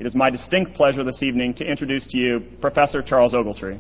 it is my distinct pleasure this evening to introduce to you Professor Charles Ogletree.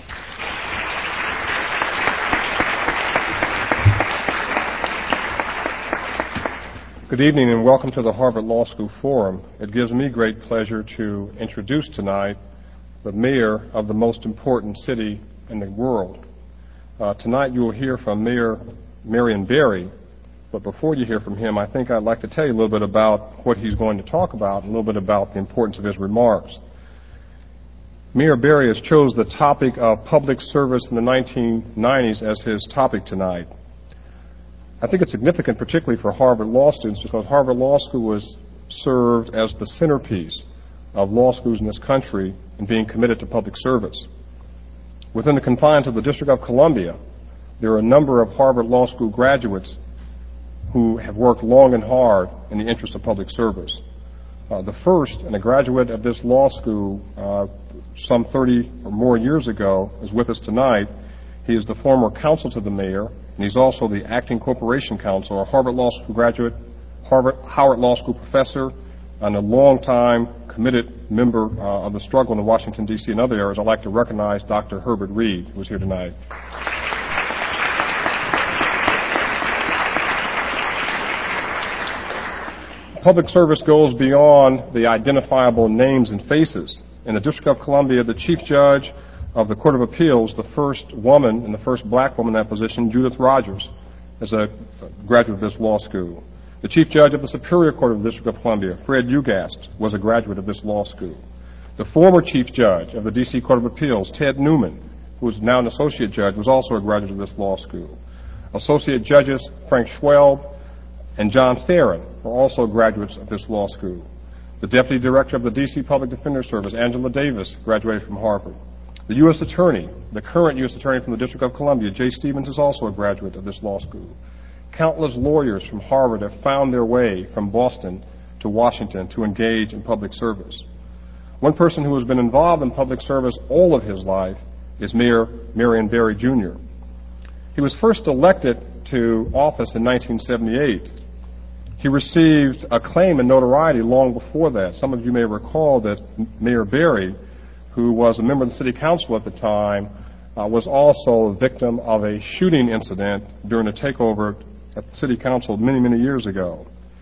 Good evening and welcome to the Harvard Law School Forum. It gives me great pleasure to introduce tonight the mayor of the most important city in the world. Tonight you will hear from Mayor Marion Barry, but before you hear from him, I think I'd like to tell you a little bit about what he's going to talk about and a little bit about the importance of his remarks. Mayor Barry has chose the topic of public service in the 1990s as his topic tonight. I think it's significant, particularly for Harvard Law students, because Harvard Law School was served as the centerpiece of law schools in this country in being committed to public service. Within the confines of the District of Columbia, there are a number of Harvard Law School graduates who have worked long and hard in the interest of public service. The first, and a graduate of this law school some 30 or more years ago, is with us tonight. He is the former counsel to the mayor, and he's also the acting corporation counsel, a Harvard Law School graduate, Howard Law School professor, and a long-time committed member of the struggle in Washington, D.C. and other areas. I'd like to recognize Dr. Herbert Reed, who's here tonight. Public service goes beyond the identifiable names and faces. In the District of Columbia, the chief judge of the Court of Appeals, the first woman and the first black woman in that position, Judith Rogers, is a graduate of this law school. The chief judge of the Superior Court of the District of Columbia, Fred Ugast, was a graduate of this law school. The former chief judge of the D.C. Court of Appeals, Ted Newman, who is now an associate judge, was also a graduate of this law school. Associate judges Frank Schwelb and John Theron are also graduates of this law school. The deputy director of the D.C. Public Defender Service, Angela Davis, graduated from Harvard. The U.S. Attorney, the current U.S. Attorney from the District of Columbia, Jay Stevens, is also a graduate of this law school. Countless lawyers from Harvard have found their way from Boston to Washington to engage in public service. One person who has been involved in public service all of his life is Mayor Marion Barry, Jr. He was first elected to office in 1978. He received acclaim and notoriety long before that. Some of you may recall that Mayor Barry, who was a member of the City Council at the time, was also a victim of a shooting incident during a takeover at the City Council many, many years ago.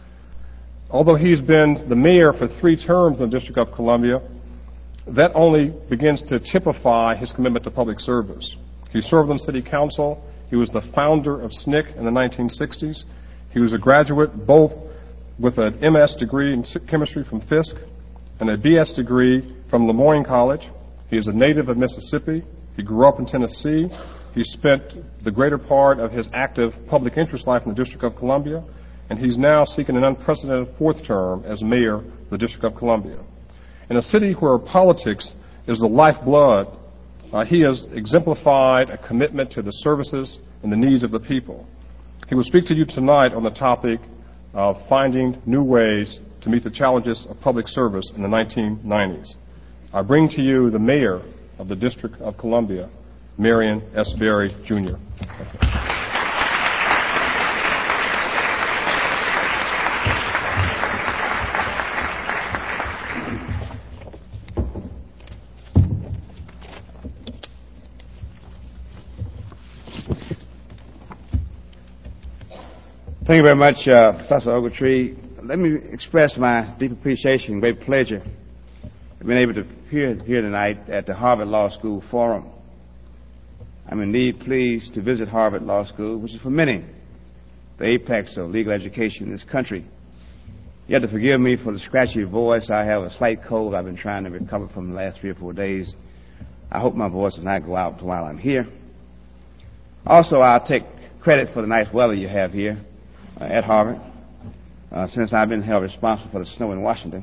Although he's been the mayor for 3 terms in the District of Columbia, that only begins to typify his commitment to public service. He served on City Council. He was the founder of SNCC in the 1960s. He was a graduate both with an MS degree in chemistry from Fisk and a BS degree from Lemoyne College. He is a native of Mississippi. He grew up in Tennessee. He spent the greater part of his active public interest life in the District of Columbia, and he's now seeking an unprecedented 4th term as mayor of the District of Columbia. In a city where politics is the lifeblood, he has exemplified a commitment to the services and the needs of the people. He will speak to you tonight on the topic of finding new ways to meet the challenges of public service in the 1990s. I bring to you the mayor of the District of Columbia, Marion S. Barry, Jr. Thank you very much, Professor Ogletree. Let me express my deep appreciation and great pleasure of being able to appear here tonight at the Harvard Law School Forum. I'm indeed pleased to visit Harvard Law School, which is for many the apex of legal education in this country. You have to forgive me for the scratchy voice. I have a slight cold I've been trying to recover from the last 3 or 4 days. I hope my voice does not go out while I'm here. Also, I'll take credit for the nice weather you have here at Harvard, since I've been held responsible for the snow in Washington.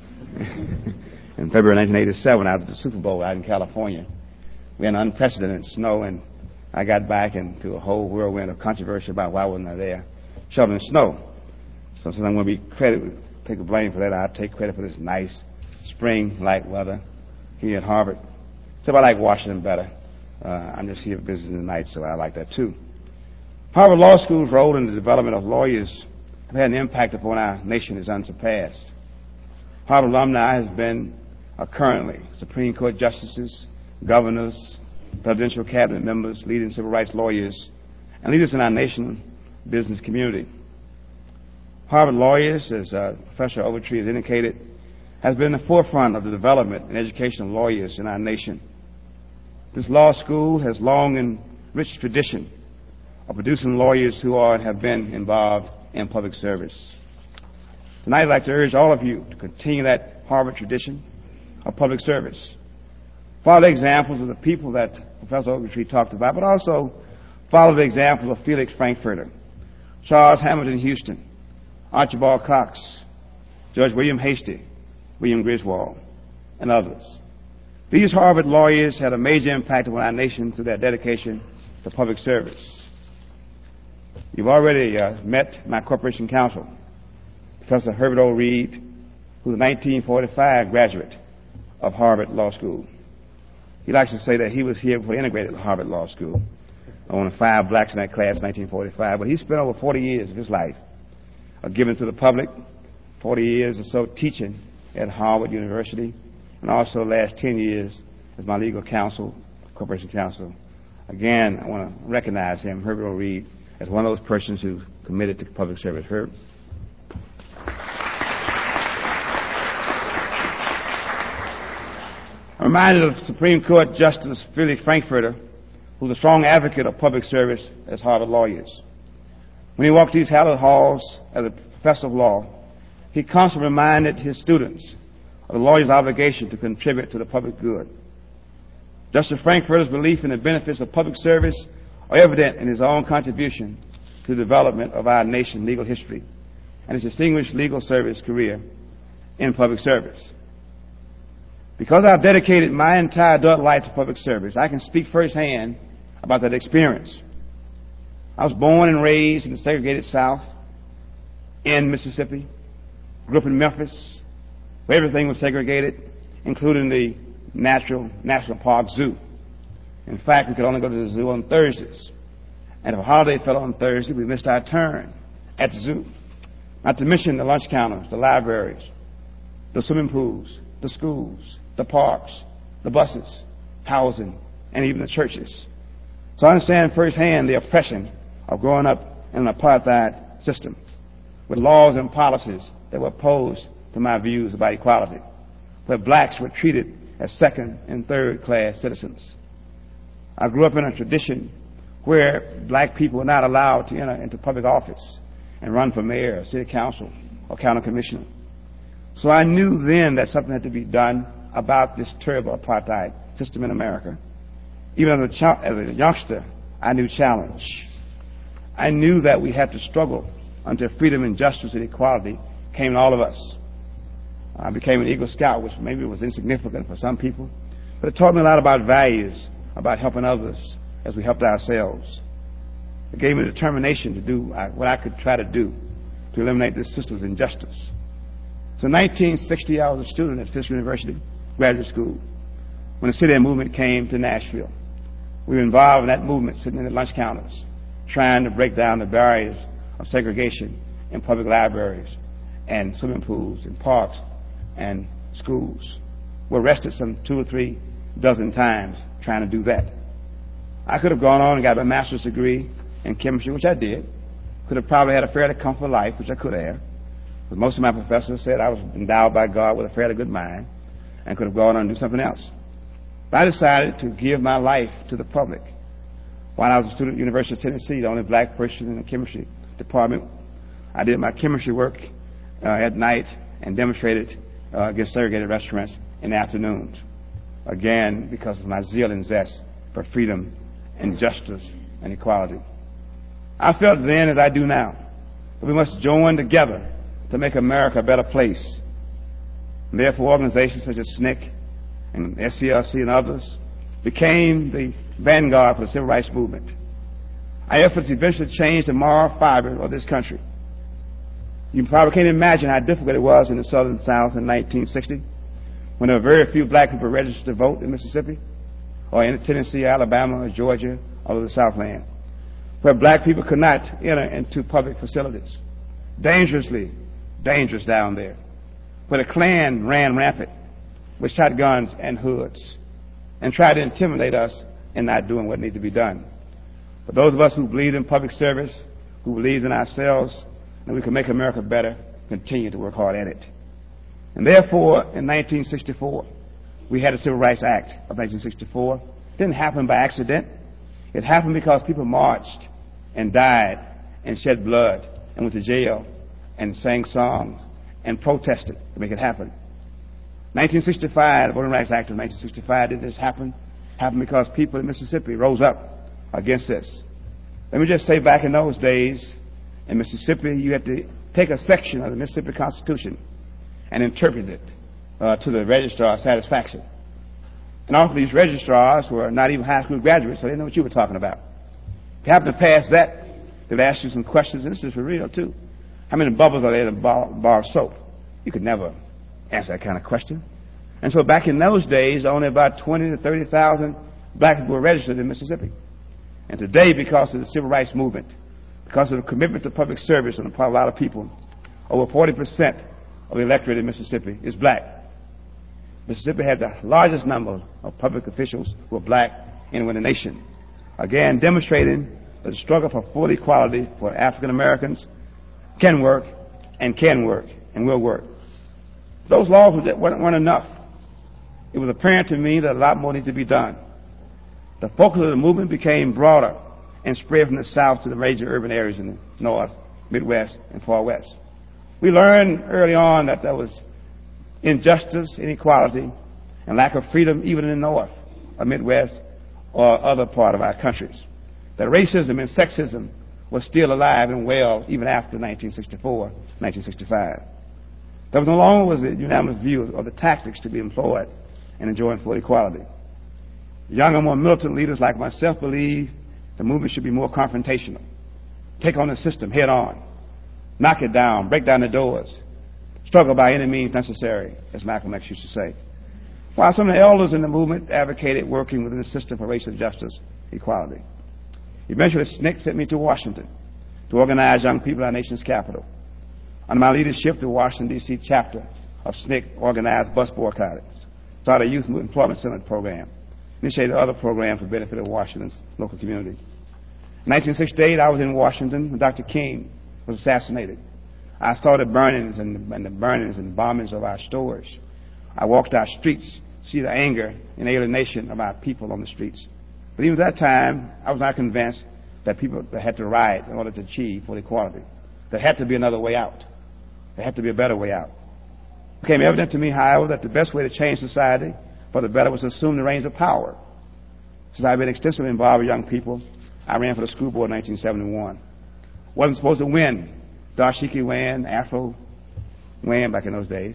In February 1987, I was at the Super Bowl out in California. We had unprecedented snow, and I got back into a whole whirlwind of controversy about why wasn't I there shoveling snow. So since I'm going to be take the blame for that, I'll take credit for this nice spring-like weather here at Harvard. So I like Washington better. I'm just here visiting tonight, so I like that too. Harvard Law School's role in the development of lawyers have had an impact upon our nation is unsurpassed. Harvard alumni has been currently Supreme Court justices, governors, presidential cabinet members, leading civil rights lawyers, and leaders in our national business community. Harvard lawyers, as Professor Ogletree has indicated, has been in the forefront of the development and education of lawyers in our nation. This law school has long and rich tradition of producing lawyers who are and have been involved in public service. Tonight, I'd like to urge all of you to continue that Harvard tradition of public service. Follow the examples of the people that Professor Ogletree talked about, but also follow the example of Felix Frankfurter, Charles Hamilton Houston, Archibald Cox, Judge William Hastie, William Griswold, and others. These Harvard lawyers had a major impact on our nation through their dedication to public service. You've already met my corporation counsel, Professor Herbert O. Reed, who's a 1945 graduate of Harvard Law School. He likes to say that he was here before he integrated Harvard Law School. One of 5 blacks in that class in 1945. But he spent over 40 years of his life given to the public, 40 years or so teaching at Harvard University, and also the last 10 years as my legal counsel, corporation counsel. Again, I want to recognize him, Herbert O. Reed, as one of those persons who committed to public service. Herb. I'm reminded of Supreme Court Justice Felix Frankfurter, who's a strong advocate of public service as Harvard lawyers. When he walked these hallowed halls as a professor of law, he constantly reminded his students of the lawyer's obligation to contribute to the public good. Justice Frankfurter's belief in the benefits of public service are evident in his own contribution to the development of our nation's legal history and his distinguished legal service career in public service. Because I've dedicated my entire adult life to public service, I can speak firsthand about that experience. I was born and raised in the segregated South in Mississippi, grew up in Memphis, where everything was segregated, including the National Park Zoo. In fact, we could only go to the zoo on Thursdays. And if a holiday fell on Thursday, we missed our turn at the zoo. Not to mention the lunch counters, the libraries, the swimming pools, the schools, the parks, the buses, housing, and even the churches. So I understand firsthand the oppression of growing up in an apartheid system with laws and policies that were opposed to my views about equality, where blacks were treated as second and third class citizens. I grew up in a tradition where black people were not allowed to enter into public office and run for mayor, city council, or county commissioner. So I knew then that something had to be done about this terrible apartheid system in America. Even as a youngster, I knew challenge. I knew that we had to struggle until freedom and justice and equality came to all of us. I became an Eagle Scout, which maybe was insignificant for some people, but it taught me a lot about values, about helping others as we helped ourselves. It gave me determination to do what I could try to do to eliminate this system's injustice. So in 1960, I was a student at Fisk University Graduate School when the city movement came to Nashville. We were involved in that movement, sitting in the lunch counters, trying to break down the barriers of segregation in public libraries and swimming pools and parks and schools. We were arrested some 2 or 3 dozen times trying to do that. I could have gone on and got a master's degree in chemistry, which I did. Could have probably had a fairly comfortable life, which I could have. But most of my professors said I was endowed by God with a fairly good mind and could have gone on and do something else. But I decided to give my life to the public. While I was a student at the University of Tennessee, the only black person in the chemistry department, I did my chemistry work at night and demonstrated against segregated restaurants in the afternoons. Again, because of my zeal and zest for freedom and justice and equality. I felt then, as I do now, that we must join together to make America a better place. And therefore, organizations such as SNCC and SCLC and others became the vanguard for the civil rights movement. Our efforts eventually changed the moral fiber of this country. You probably can't imagine how difficult it was in the Southern South in 1960, when there were very few black people registered to vote in Mississippi, or in Tennessee, Alabama, or Georgia, or the Southland, where black people could not enter into public facilities. Dangerous down there. where the Klan ran rampant with shotguns and hoods and tried to intimidate us in not doing what needed to be done. But those of us who believed in public service, who believed in ourselves, and we could make America better, continue to work hard at it. And therefore, in 1964, we had the Civil Rights Act of 1964. It didn't happen by accident. It happened because people marched and died and shed blood and went to jail and sang songs and protested to make it happen. 1965, the Voting Rights Act of 1965 didn't just happen. It happened because people in Mississippi rose up against this. Let me just say, back in those days, in Mississippi, you had to take a section of the Mississippi Constitution and interpret it to the registrar's satisfaction. And often these registrars were not even high school graduates, so they didn't know what you were talking about. If you happen to pass that, they'd ask you some questions, and this is for real, too. How many bubbles are there in a bar of soap? You could never answer that kind of question. And so back in those days, only about 20 to 30,000 black people were registered in Mississippi. And today, because of the civil rights movement, because of the commitment to public service on the part of a lot of people, over 40% of the electorate in Mississippi is black. Mississippi had the largest number of public officials who were black anywhere in the nation. Again, demonstrating that the struggle for full equality for African Americans can work and will work. Those laws weren't enough. It was apparent to me that a lot more needed to be done. The focus of the movement became broader and spread from the South to the major urban areas in the North, Midwest, and Far West. We learned early on that there was injustice, inequality, and lack of freedom even in the North, or Midwest, or other part of our countries. That racism and sexism was still alive and well even after 1964, 1965. There was no longer was the unanimous view of the tactics to be employed in enjoying full equality. Younger, more militant leaders like myself believe the movement should be more confrontational. Take on the system head on. Knock it down. Break down the doors. Struggle by any means necessary, as Malcolm X used to say. While some of the elders in the movement advocated working within the system for racial justice, equality. Eventually, SNCC sent me to Washington to organize young people in our nation's capital. Under my leadership, the Washington, D.C. chapter of SNCC organized bus boycotting, started a youth employment center program, initiated other programs for the benefit of Washington's local community. In 1968, I was in Washington when Dr. King was assassinated. I saw the burnings and the bombings of our stores. I walked our streets, see the anger and alienation of our people on the streets. But even at that time, I was not convinced that people that had to riot in order to achieve full equality. There had to be another way out. There had to be a better way out. It became evident to me, however, that the best way to change society for the better was to assume the reins of power. Since I've been extensively involved with young people, I ran for the school board in 1971. Wasn't supposed to win. Dashiki Wan, Afro Wan back in those days,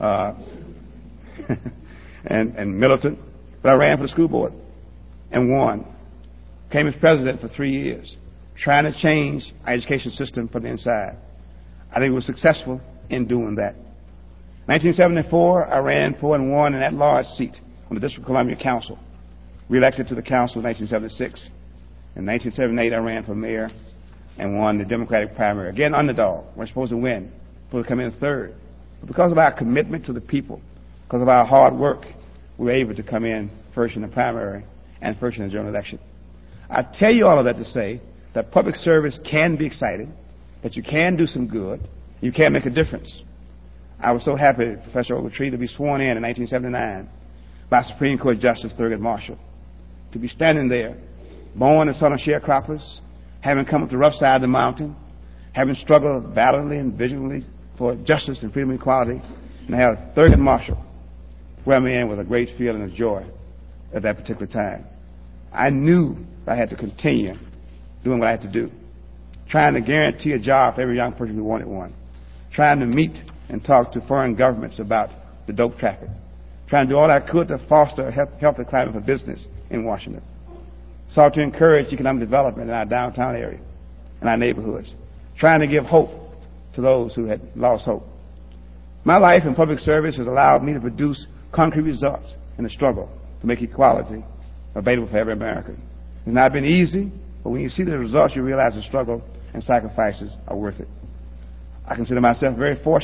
and militant. But I ran for the school board and won. Came as president for 3 years, trying to change our education system from the inside. I think we were successful in doing that. 1974, I ran for and won an at-large seat on the District of Columbia Council, re-elected to the council in 1976. In 1978, I ran for mayor and won the Democratic primary. Again, underdog. We're supposed to win. Supposed to come in third. But because of our commitment to the people, because of our hard work, we were able to come in first in the primary and first in the general election. I tell you all of that to say that public service can be exciting, that you can do some good, you can make a difference. I was so happy, Professor Ogletree, to be sworn in 1979 by Supreme Court Justice Thurgood Marshall, to be standing there, born the son of sharecroppers, having come up the rough side of the mountain, having struggled valiantly and vigilantly for justice and freedom and equality, and have Thurgood Marshall swear me in with a great feeling of joy at that particular time. I knew I had to continue doing what I had to do, trying to guarantee a job for every young person who wanted one, trying to meet and talk to foreign governments about the dope traffic, trying to do all I could to foster a healthy climate for business in Washington, sought to encourage economic development in our downtown area and our neighborhoods, trying to give hope to those who had lost hope. My life in public service has allowed me to produce concrete results in the struggle to make equality available for every American. It's not been easy, but when you see the results, you realize the struggle and sacrifices are worth it. I consider myself very fortunate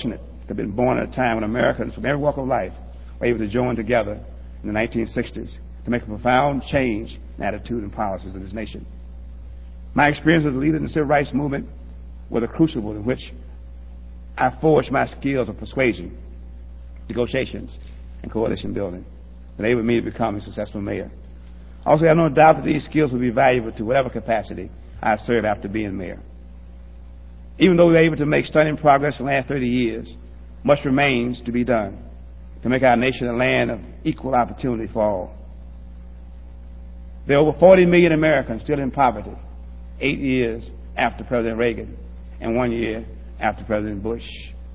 that have been born at a time when Americans from every walk of life were able to join together in the 1960s to make a profound change in attitude and policies of this nation. My experience as a leader in the civil rights movement was a crucible in which I forged my skills of persuasion, negotiations, and coalition building that enabled me to become a successful mayor. Also, I have no doubt that these skills will be valuable to whatever capacity I serve after being mayor. Even though we were able to make stunning progress in the last 30 years, much remains to be done to make our nation a land of equal opportunity for all. There are over 40 million Americans still in poverty 8 years after President Reagan and 1 year after President Bush.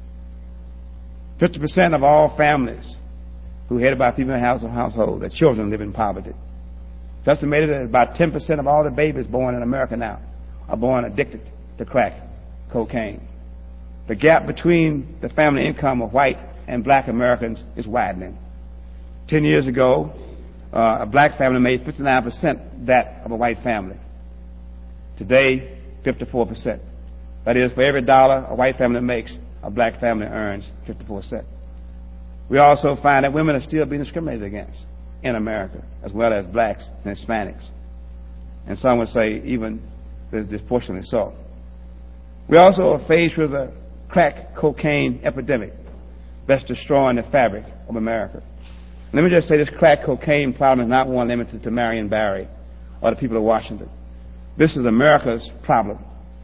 50% of all families who are headed by female households, their children live in poverty. It's estimated that about 10% of all the babies born in America now are born addicted to crack cocaine. The gap between the family income of white and black Americans is widening. 10 years ago, a black family made 59% that of a white family. Today, 54%. That is, for every dollar a white family makes, a black family earns 54 cents. We also find that women are still being discriminated against in America, as well as blacks and Hispanics. And some would say even disproportionately so. We also are faced with a crack cocaine epidemic that's destroying the fabric of America. Let me just say this crack cocaine problem is not one limited to Marion Barry or the people of Washington. This is America's problem.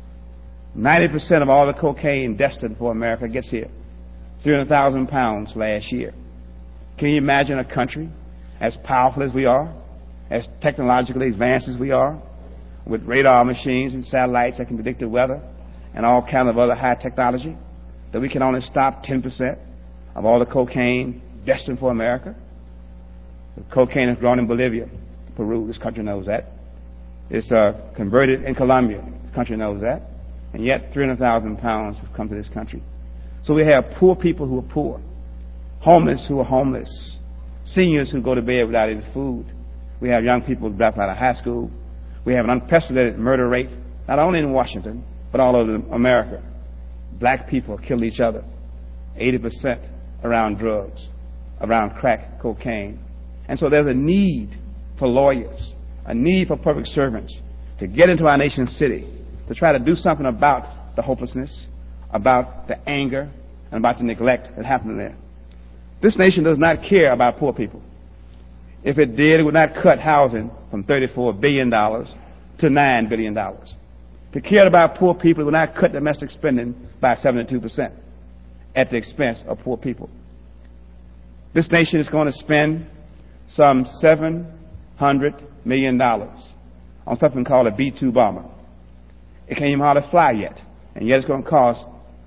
90% of all the cocaine destined for America gets here. 300,000 pounds last year. Can you imagine a country as powerful as we are, as technologically advanced as we are, with radar machines and satellites that can predict the weather and all kinds of other high technology, that we can only stop 10% of all the cocaine destined for America? The cocaine is grown in Bolivia, Peru. This country knows that. It's converted in Colombia. This country knows that. And yet 300,000 pounds have come to this country. So we have poor people who are poor, homeless who are homeless, seniors who go to bed without any food. We have young people who drop out of high school. We have an unprecedented murder rate, not only in Washington, but all over America. Black people kill each other, 80% around drugs, around crack cocaine. And so there's a need for lawyers, a need for public servants to get into our nation's city, to try to do something about the hopelessness, about the anger, and about the neglect that happened there. This nation does not care about poor people. If it did, it would not cut housing from $34 billion to $9 billion. If it cared about poor people, it would not cut domestic spending by 72% at the expense of poor people. This nation is going to spend some $700 million on something called a B-2 bomber. It can't even hardly fly yet, and yet it's going to cost,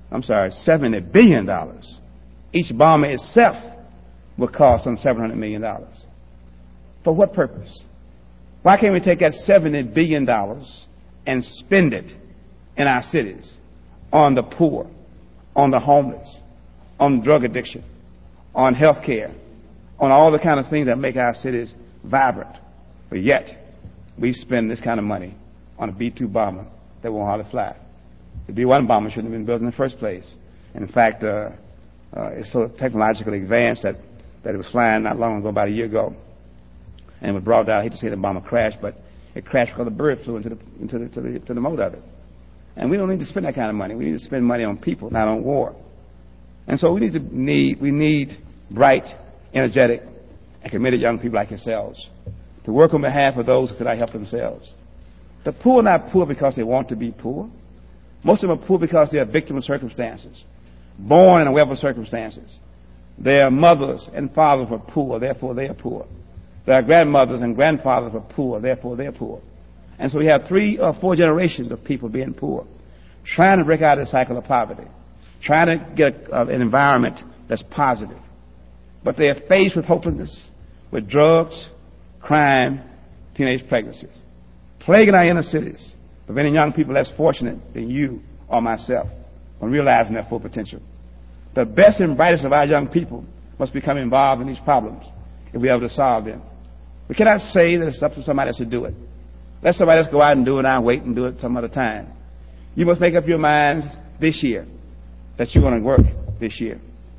$70 billion. Each bomber itself will cost some $700 million. For what purpose? Why can't we take that $70 billion and spend it in our cities on the poor, on the homeless, on drug addiction, on health care, on all the kind of things that make our cities vibrant? But yet, we spend this kind of money on a B-2 bomber that won't hardly fly. The B-1 bomber shouldn't have been built in the first place. And in fact, it's so technologically advanced that it was flying not long ago, about a year ago, and it was brought down. I hate to say the bomber crashed, but it crashed because the bird flew into the motor of it. And we don't need to spend that kind of money. We need to spend money on people, not on war. And so we need bright, energetic, and committed young people like yourselves to work on behalf of those who cannot help themselves. The poor are not poor because they want to be poor. Most of them are poor because they are victims of circumstances, born in a web of circumstances. Their mothers and fathers were poor, therefore they are poor. Their grandmothers and grandfathers were poor, therefore they're poor. And so we have 3 or 4 generations of people being poor, trying to break out of the cycle of poverty, trying to get an environment that's positive. But they are faced with hopelessness, with drugs, crime, teenage pregnancies, plaguing our inner cities, preventing young people less fortunate than you or myself from realizing their full potential. The best and brightest of our young people must become involved in these problems if we are able to solve them. We cannot say that it's up to somebody else to do it. Let somebody else go out and do it, and I'll wait and do it some other time. You must make up your minds this year that you're going to work this year.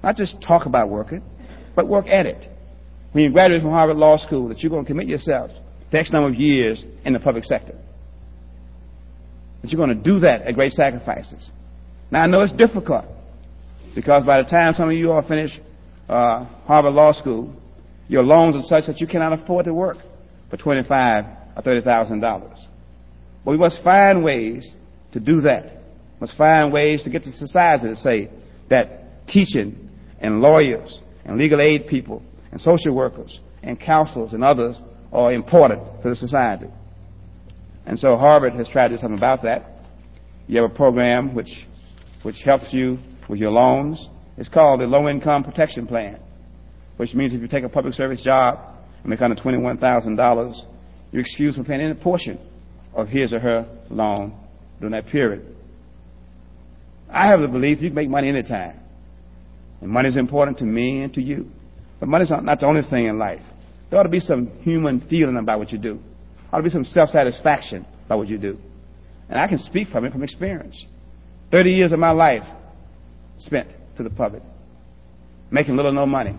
Not just talk about working, but work at it. When you graduate from Harvard Law School, that you're going to commit yourself to X number of years in the public sector. That you're going to do that at great sacrifices. Now, I know it's difficult, because by the time some of you all finish Harvard Law School, your loans are such that you cannot afford to work for $25,000 or $30,000. But we must find ways to do that. Must find ways to get the society to say that teaching and lawyers and legal aid people and social workers and counselors and others are important to the society. And so Harvard has tried to do something about that. You have a program which helps you with your loans. It's called the Low Income Protection Plan, which means if you take a public service job and make under $21,000, you're excused from paying any portion of his or her loan during that period. I have the belief you can make money anytime. And money is important to me and to you. But money is not the only thing in life. There ought to be some human feeling about what you do. There ought to be some self-satisfaction about what you do. And I can speak from it from experience. 30 years of my life spent to the public, making little or no money,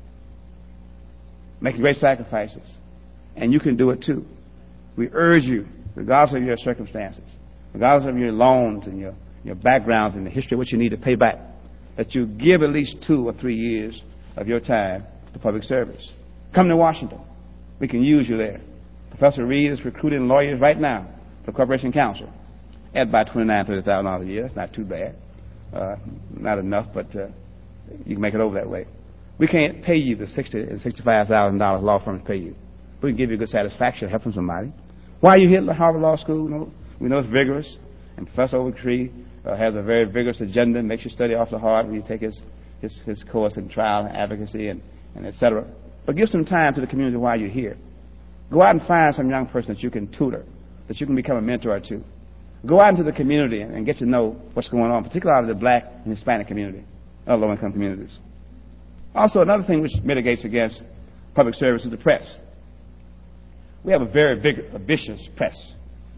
making great sacrifices. And you can do it too. We urge you, regardless of your circumstances, regardless of your loans and your backgrounds and the history of what you need to pay back, that you give at least 2 or 3 years of your time to public service. Come to Washington. We can use you there. Professor Reed is recruiting lawyers right now for Corporation Counsel at about $29,000, $30,000 a year. It's not too bad. Not enough, but you can make it over that way. We can't pay you the $60,000 and $65,000 law firms pay you. We can give you good satisfaction helping somebody. Why are you here at Harvard Law School? We know it's vigorous, and Professor Ogletree has a very vigorous agenda, makes you study awfully hard when you take his course in trial and advocacy and et cetera. But give some time to the community while you're here. Go out and find some young person that you can tutor, that you can become a mentor to. Go out into the community and get to know what's going on, particularly out of the black and Hispanic community, other low-income communities. Also, another thing which mitigates against public service is the press. We have a very vicious press.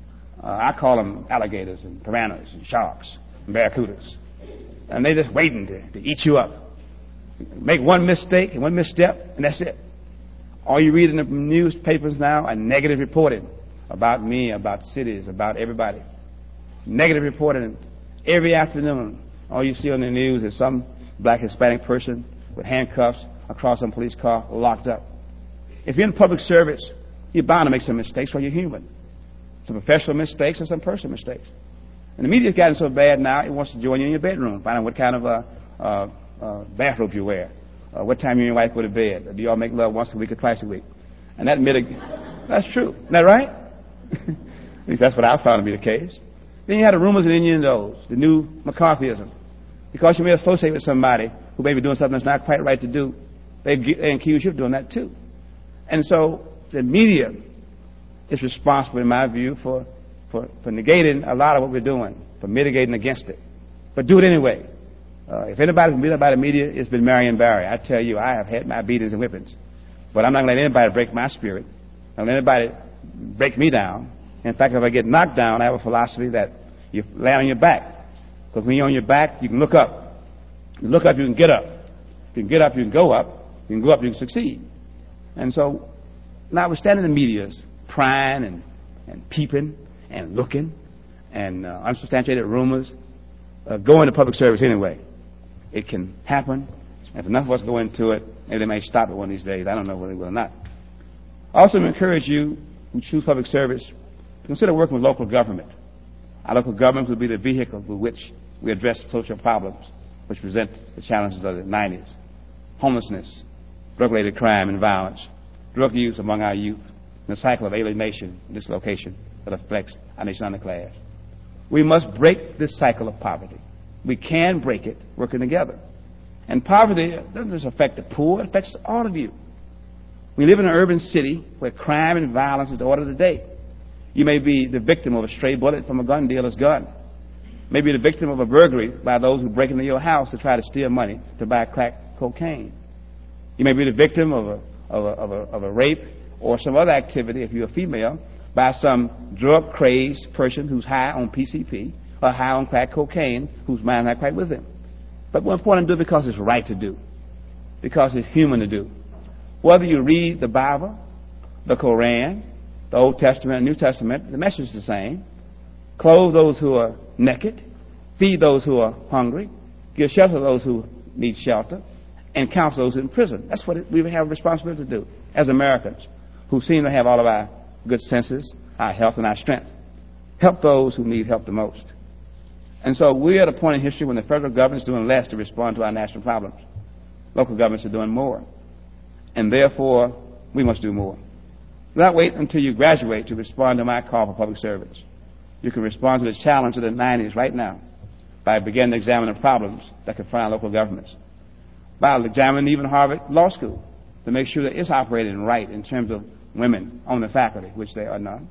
I call them alligators and piranhas and sharks and barracudas. And they're just waiting to eat you up. Make one mistake and one misstep, and that's it. All you read in the newspapers now are negative reporting about me, about cities, about everybody. Negative reporting every afternoon. All you see on the news is some black Hispanic person with handcuffs across some police car locked up. If you're in public service, you're bound to make some mistakes, or you're human. Some professional mistakes and some personal mistakes. And the media's gotten so bad now, it wants to join you in your bedroom, find out what kind of bathrobe you wear, what time you and your wife go to bed. Do you all make love once a week or twice a week? And that's true. Isn't that right? At least that's what I found to be the case. Then you had the rumors and innuendos, the new McCarthyism. Because you may associate with somebody who may be doing something that's not quite right to do, they accuse you of doing that too. And so the media is responsible, in my view, for negating a lot of what we're doing, for mitigating against it. But do it anyway. If anybody's been beaten by the media, it's been Marion Barry. I tell you, I have had my beatings and whippings. But I'm not going to let anybody break my spirit. I'm not going to let anybody break me down. In fact, if I get knocked down, I have a philosophy that you lay on your back. Because when you're on your back, you can look up. You look up, you can get up. You can get up, you can go up. You can go up, you can succeed. And so, notwithstanding the media's prying and peeping and looking and unsubstantiated rumors, go into public service anyway. It can happen. If enough of us go into it, maybe they may stop it one of these days. I don't know whether they will or not. I also encourage you who choose public service to consider working with local government. Our local government will be the vehicle with which we address social problems which present the challenges of the 90s. Homelessness, drug-related crime and violence, drug use among our youth, and the cycle of alienation and dislocation that affects our nation underclass. We must break this cycle of poverty. We can break it working together. And poverty doesn't just affect the poor, it affects all of you. We live in an urban city where crime and violence is the order of the day. You may be the victim of a stray bullet from a gun dealer's gun. Maybe the victim of a burglary by those who break into your house to try to steal money to buy crack cocaine. You may be the victim of a rape or some other activity, if you're a female, by some drug-crazed person who's high on PCP or high on crack cocaine whose mind's not quite with him. But more important, do it because it's right to do, because it's human to do. Whether you read the Bible, the Koran, the Old Testament, and New Testament, the message is the same. Clothe those who are naked, feed those who are hungry, give shelter to those who need shelter, and counsel those in prison. That's what we have a responsibility to do as Americans who seem to have all of our good senses, our health, and our strength. Help those who need help the most. And so we're at a point in history when the federal government is doing less to respond to our national problems. Local governments are doing more. And therefore, we must do more. Do not wait until you graduate to respond to my call for public service. You can respond to the challenge of the 90s right now by beginning to examine the problems that confront local governments, by examining even Harvard Law School to make sure that it's operating right in terms of women on the faculty, which they are none.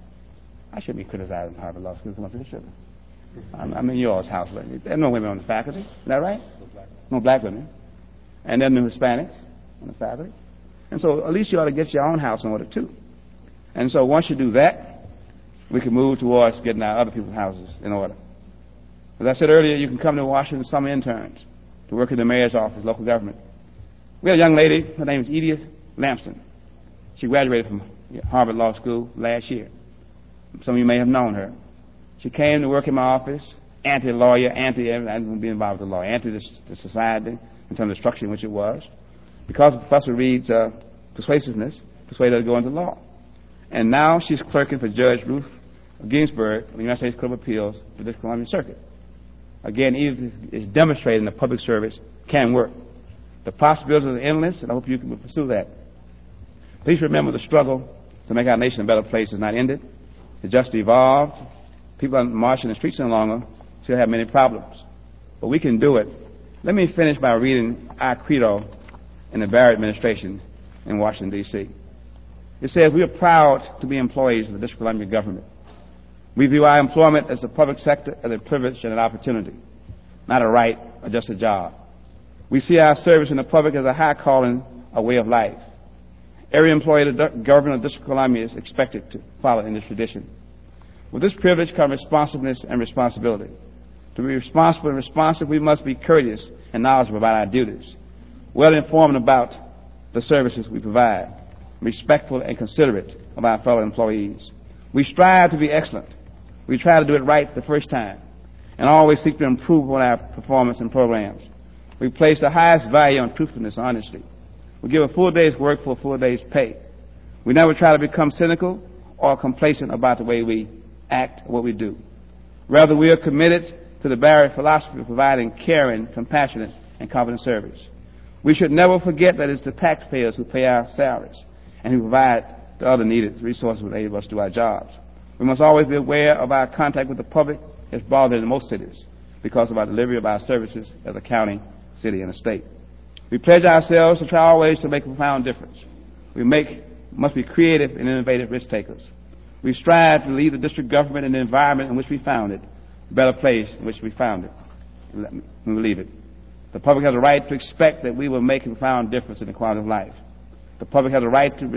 I shouldn't be criticizing Harvard Law School. Come up here, shouldn't I? I'm in yours house. There are no women on the faculty. Is that right? No black women. And there are no Hispanics on the faculty. And so at least you ought to get your own house in order, too. And so once you do that, we can move towards getting our other people's houses in order. As I said earlier, you can come to Washington summer interns to work in the mayor's office, local government. We had a young lady, her name is Edith Lampson. She graduated from Harvard Law School last year. Some of you may have known her. She came to work in my office, anti-lawyer, I didn't be involved with the law, anti-the society in terms of the structure in which it was. Because of Professor Reed's persuasiveness, persuaded her to go into law. And now she's clerking for Judge Ruth Ginsburg of the United States Court of Appeals for the District of Columbia Circuit. Again, Edith is demonstrating that public service can work. The possibilities are endless, and I hope you can pursue that. Please remember the struggle to make our nation a better place has not ended. It just evolved. People aren't marching the streets no longer. Still have many problems. But we can do it. Let me finish by reading our credo in the Barry administration in Washington, D.C. It says, we are proud to be employees of the District of Columbia government. We view our employment as the public sector as a privilege and an opportunity, not a right or just a job. We see our service in the public as a high calling, a way of life. Every employee of the government of the District of Columbia is expected to follow in this tradition. With this privilege comes responsiveness and responsibility. To be responsible and responsive, we must be courteous and knowledgeable about our duties, well informed about the services we provide, respectful and considerate of our fellow employees. We strive to be excellent. We try to do it right the first time and always seek to improve on our performance and programs. We place the highest value on truthfulness and honesty. We give a full day's work for a full day's pay. We never try to become cynical or complacent about the way we act or what we do. Rather, we are committed to the Barry philosophy of providing caring, compassionate, and competent service. We should never forget that it's the taxpayers who pay our salaries and who provide the other needed resources that enable us to do our jobs. We must always be aware of our contact with the public is broader than most cities because of our delivery of our services as a county, city, and a state. We pledge ourselves to try always to make a profound difference. We must be creative and innovative risk takers. We strive to leave the district government and the environment in which we found it a better place in which we found it. We leave it. The public has a right to expect that we will make a profound difference in the quality of life. The public has a right to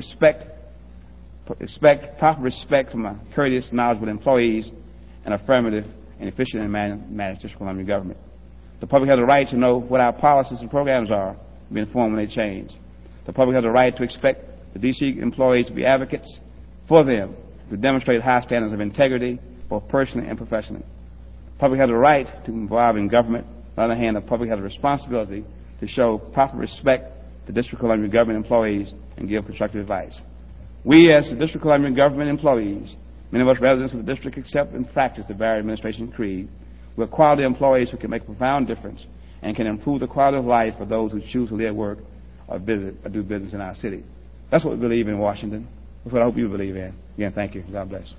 proper respect from our courteous, knowledgeable employees and affirmative and efficient and managed District of Columbia government. The public has a right to know what our policies and programs are, to be informed when they change. The public has a right to expect the D.C. employees to be advocates for them, to demonstrate high standards of integrity, both personally and professionally. The public has a right to involve in government. On the other hand, the public has a responsibility to show proper respect to District of Columbia government employees and give constructive advice. We, as the District of Columbia government employees, many of us residents of the district, accept and practice the Barry administration creed. We're quality employees who can make a profound difference and can improve the quality of life for those who choose to live, work, or visit or do business in our city. That's what we believe in Washington. That's what I hope you believe in. Again, thank you. God bless.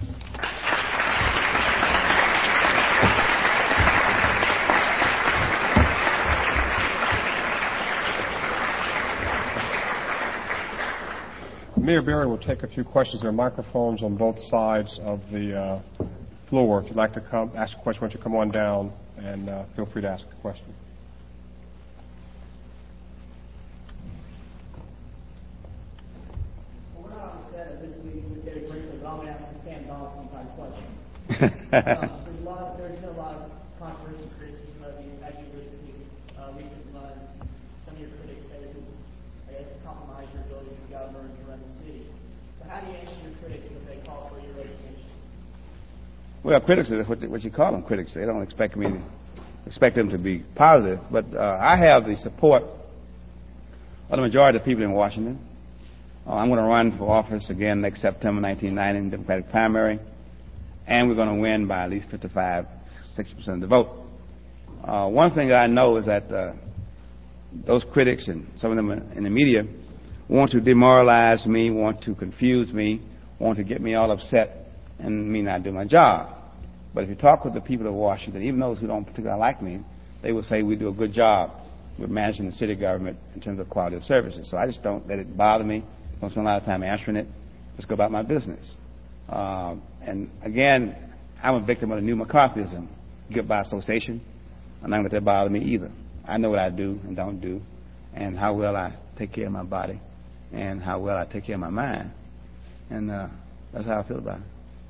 Mayor Barry will take a few questions. There are microphones on both sides of the floor. If you'd like to ask a question, why don't you come on down and feel free to ask a question. Well, we're not on the set of this week. We get it briefly, but I'm going to ask the Sam Donaldson type question. There's been a lot of controversy and criticism of you as you alluded to recent months. Some of your critics say this is, I guess, compromise your ability to govern and to run the city. So how do you answer your critics if they call for your resignation? Well, critics is what you call them, critics. They don't expect them to be positive. But I have the support of the majority of the people in Washington. I'm going to run for office again next September 1990 in the Democratic primary, and we're going to win by at least 55, 60% of the vote. One thing that I know is that those critics and some of them in the media want to demoralize me, want to confuse me, want to get me all upset and me not do my job. But if you talk with the people of Washington, even those who don't particularly like me, they will say we do a good job with managing the city government in terms of quality of services. So I just don't let it bother me. Don't spend a lot of time answering it. Just go about my business. And again, I'm a victim of the new McCarthyism, guilt by association. I'm not going to let that bother me either. I know what I do and don't do, and how well I take care of my body, and how well I take care of my mind. And that's how I feel about it.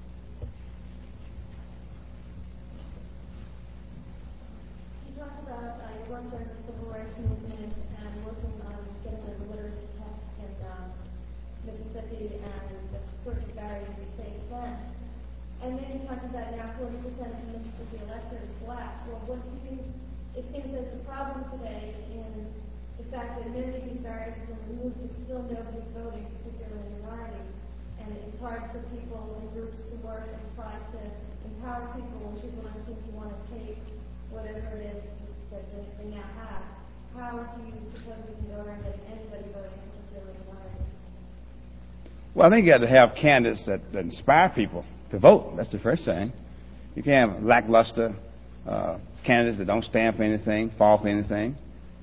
You talked about your work during the Civil Rights Movement and working on getting the literacy test in Mississippi and the sorts of barriers you faced then. And then you talked about now 40% of the Mississippi electorate is black. Well, what do you, it seems there's a problem today in the fact that many of these barriers have been removed, but still nobody's voting, particularly minorities. And it's hard for people and groups to work and try to empower people when people don't seem to want to take whatever it is that they now have. How do you suppose we can go around getting anybody voting, particularly minorities? Well, I think you got to have candidates that inspire people to vote. That's the first thing. You can't have lackluster candidates that don't stand for anything, fall for anything.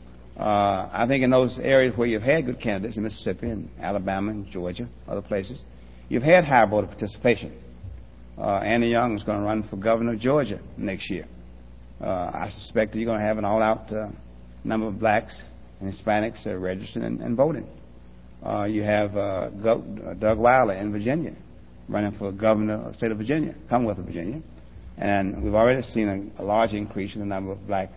I think in those areas where you've had good candidates in Mississippi and Alabama and Georgia, other places, you've had high voter participation. Andy Young is going to run for governor of Georgia next year. I suspect that you're going to have an all-out number of blacks and Hispanics registered and voting. You have Doug Wilder in Virginia running for governor of the state of Virginia, Commonwealth of Virginia. And we've already seen a large increase in the number of black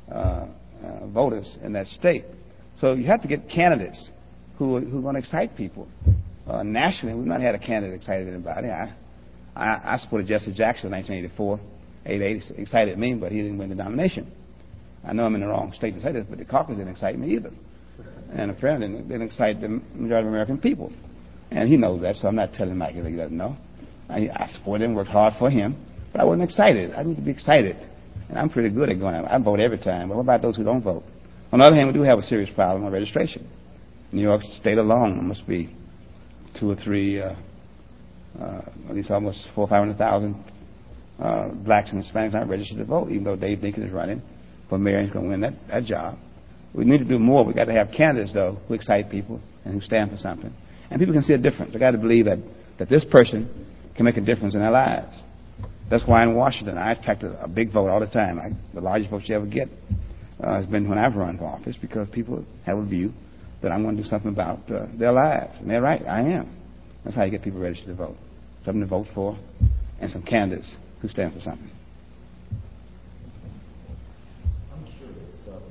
voters in that state. So you have to get candidates who are going to excite people. Nationally, we've not had a candidate excite anybody. I supported Jesse Jackson in 1984. 88 excited me, but he didn't win the nomination. I know I'm in the wrong state to say this, but the caucus didn't excite me either. And apparently didn't excite the majority of American people. And he knows that, so I'm not telling Mike that he doesn't know. I supported him, worked hard for him, but I wasn't excited. I need to be excited. And I'm pretty good at going out. I vote every time, but what about those who don't vote? On the other hand, we do have a serious problem on registration. New York State alone, there must be 2 or 3, at least almost 400,000 or 500,000 blacks and Hispanics not registered to vote, even though Dave Dinkin is running for mayor and he's going to win that job. We need to do more. We've got to have candidates, though, who excite people and who stand for something. And people can see a difference. They've got to believe that this person can make a difference in their lives. That's why in Washington, I attract a big vote all the time. The largest vote you ever get has been when I've run for office, because people have a view that I'm going to do something about their lives. And they're right. I am. That's how you get people registered to vote. Something to vote for and some candidates who stand for something. I'm curious.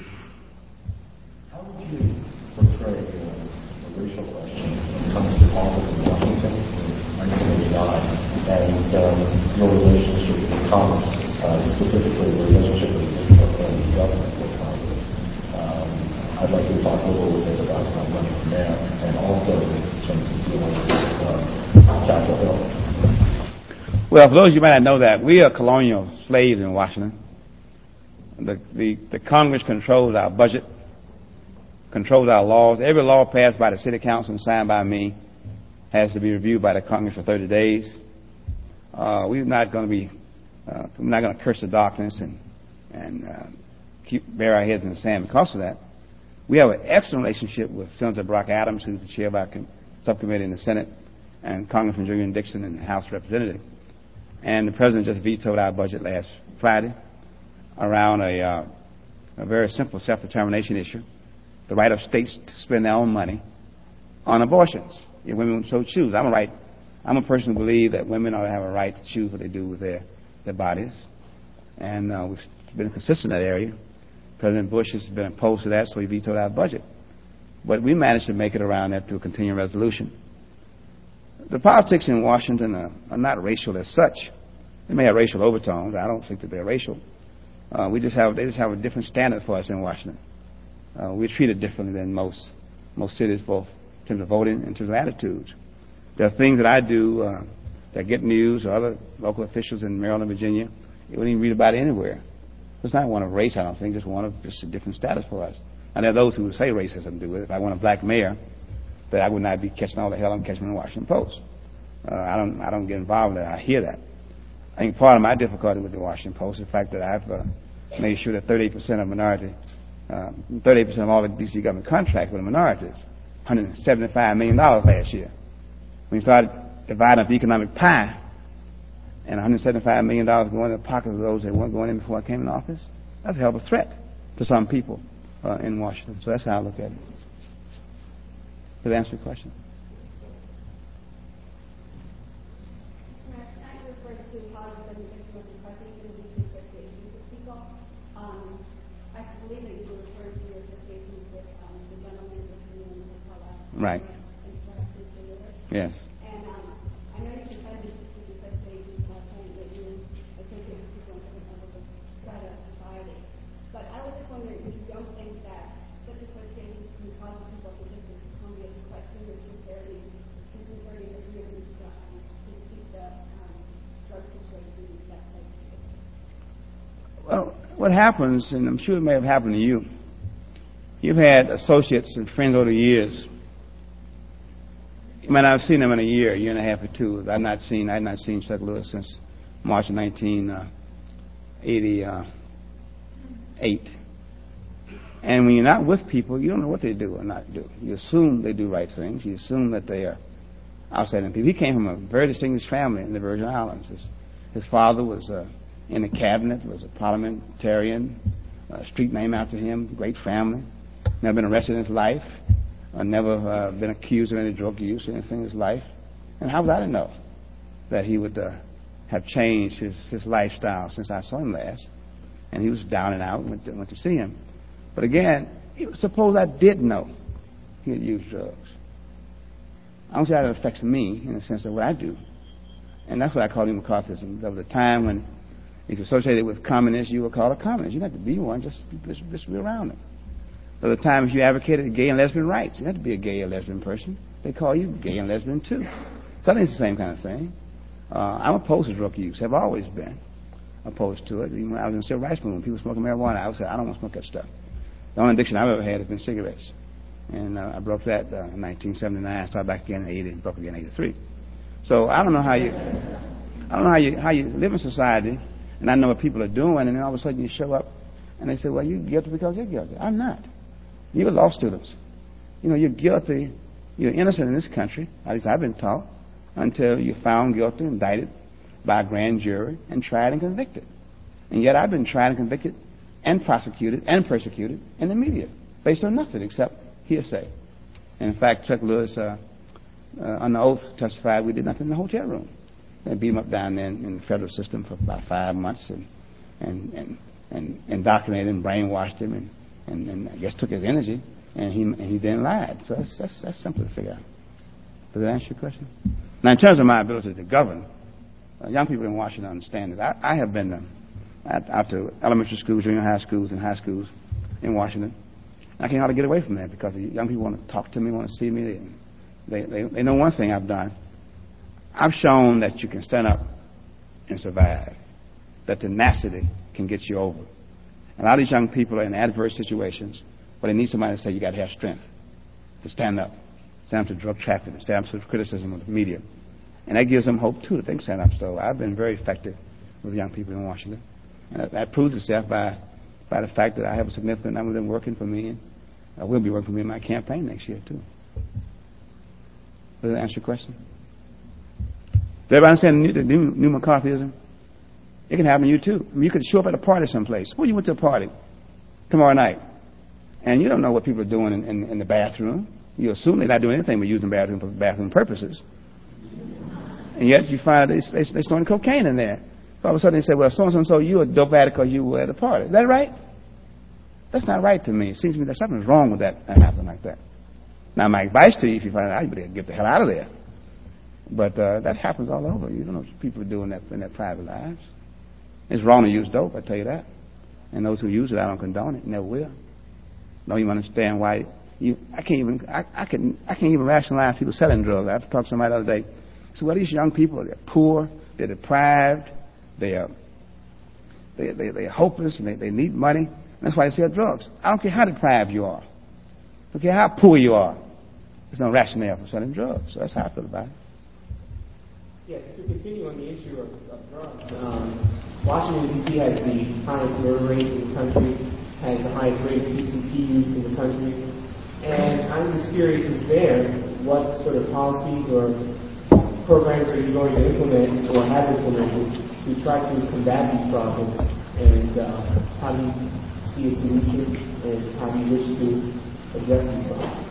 How would you portray a racial question when it comes to office in Washington in 1989 and your relationship with Congress, specifically the relationship with the government with Congress? I'd like you to talk a little bit about how it went from there, and also in terms of dealing with Chapel Hill. Well, for those of you who might not know that, we are colonial slaves in Washington. The Congress controls our budget, controls our laws. Every law passed by the City Council and signed by me has to be reviewed by the Congress for 30 days. We're not going to curse the darkness and bury our heads in the sand because of that. We have an excellent relationship with Senator Brock Adams, who's the chair of our subcommittee in the Senate, and Congressman Julian Dixon in the House of Representatives. And the President just vetoed our budget last Friday around a very simple self-determination issue, the right of states to spend their own money on abortions if women so choose. I'm a person who believes that women ought to have a right to choose what they do with their bodies. And we've been consistent in that area. President Bush has been opposed to that, so he vetoed our budget. But we managed to make it around that through a continuing resolution. The politics in Washington are not racial as such. They may have racial overtones. I don't think that they're racial. They just have a different standard for us in Washington. We're treated differently than most cities, both in terms of voting and in terms of attitudes. There are things that I do that get news, or other local officials in Maryland, Virginia, you wouldn't even read about it anywhere. It's not one of race, I don't think, just one of just a different status for us. And there are those who would say race has something to do with it. If I want a black mayor, that I would not be catching all the hell I'm catching in the Washington Post. I don't get involved in that. I hear that. I think part of my difficulty with the Washington Post is the fact that I've made sure that 38% of all the D.C. government contracts with the minorities, $175 million last year. When you started dividing up the economic pie, and $175 million going in the pockets of those that weren't going in before I came in office, that's a hell of a threat to some people in Washington. So that's how I look at it. Did that answer your question? I referred to how you've been victim of depressing and associations with people. I believe that you referred to your associations with the gentleman with the name of Right. Yes. And I know you defended these associations by saying that you associate with people in different levels of strata of society. But I was just wondering if you don't think that such associations can cause people to just Columbia to question the sincerity of the agreements to keep the drug situation in that place. Well, what happens, and I'm sure it may have happened to you, you've had associates and friends over the years. I mean, I've seen them in a year and a half or two. I've not seen Chuck Lewis since March of 1988. And when you're not with people, you don't know what they do or not do. You assume they do right things. You assume that they are outstanding people. He came from a very distinguished family in the Virgin Islands. His father was in the cabinet, was a parliamentarian, a street named after him, great family. Never been arrested in his life. Never been accused of any drug use or anything in his life. And how was I to know that he would have changed his lifestyle since I saw him last? And he was down and out, went to see him. But again, suppose I did know he had used drugs. I don't see how it affects me in the sense of what I do. And that's what I call McCarthyism. There was a time when if you associated with communists, you were called a communist. You didn't have to be one, just be around them. There was a time if you advocated gay and lesbian rights, you didn't have to be a gay or lesbian person. They call you gay and lesbian too. So I think it's the same kind of thing. I'm opposed to drug use, have always been opposed to it. Even when I was in the civil rights movement, people smoking marijuana, I would say, I don't want to smoke that stuff. The only addiction I've ever had has been cigarettes. And I broke that in 1979, started back again in 80, and broke again in 83. So I don't know how you live in society, and I know what people are doing, and then all of a sudden you show up, and they say, well, you're guilty because you're guilty. I'm not. You're law students. You know, you're guilty, you're innocent in this country, at least I've been taught, until you're found guilty, indicted by a grand jury, and tried and convicted. And yet I've been tried and convicted and prosecuted and persecuted in the media based on nothing except hearsay. And in fact, Chuck Lewis, on the oath, testified we did nothing in the hotel room. They beat him up down there in the federal system for about 5 months and indoctrinated and brainwashed him and I guess took his energy, and he then lied. So that's simple to figure out. Does that answer your question? Now, in terms of my ability to govern, young people in Washington understand this. I have been out to elementary schools, junior high schools, and high schools in Washington. I can't hardly get away from that because the young people want to talk to me, want to see me. They know one thing I've done. I've shown that you can stand up and survive, that tenacity can get you over. A lot of these young people are in adverse situations, but they need somebody to say you got to have strength to stand up to drug trafficking, stand up to criticism of the media. And that gives them hope, too, that they can stand up. So I've been very effective with young people in Washington. And that proves itself by the fact that I have a significant number of them working for me, and will be working for me in my campaign next year, too. Does that answer your question? Does everybody understand the new McCarthyism? It can happen to you, too. I mean, you could show up at a party someplace. Well, you went to a party tomorrow night, and you don't know what people are doing in the bathroom. You assume they're not doing anything but using the bathroom for bathroom purposes. And yet you find they storing cocaine in there. All of a sudden they say, well, so-and-so, you're a dope addict because you were at a party. Is that right? That's not right to me. It seems to me that something's wrong with that happening like that. Now, my advice to you, if you find it out, you better get the hell out of there. But that happens all over. You don't know what people are doing that in their private lives. It's wrong to use dope, I tell you that. And those who use it, I don't condone it. Never will. Don't even understand why. I can't even rationalize people selling drugs. I have to talk to somebody the other day. So, well, these young people, they're poor, they're deprived, they're hopeless, and they need money. That's why they sell drugs. I don't care how deprived you are. I don't care how poor you are. There's no rationale for selling drugs. So that's how I feel about it. Yes, to continue on the issue of drugs, Washington, D.C. has the highest murder rate in the country, has the highest rate of PCP use in the country. And I'm just curious, is there, what sort of policies or programs are you going to implement or have implemented to try to combat these problems? And how do you see a solution, and how do you wish to address these problems?